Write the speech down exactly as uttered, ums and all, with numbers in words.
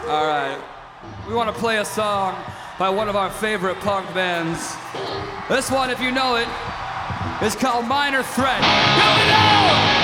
All right. We want to play a song by one of our favorite punk bands. This one, if you know it, is called Minor Threat. Here we go!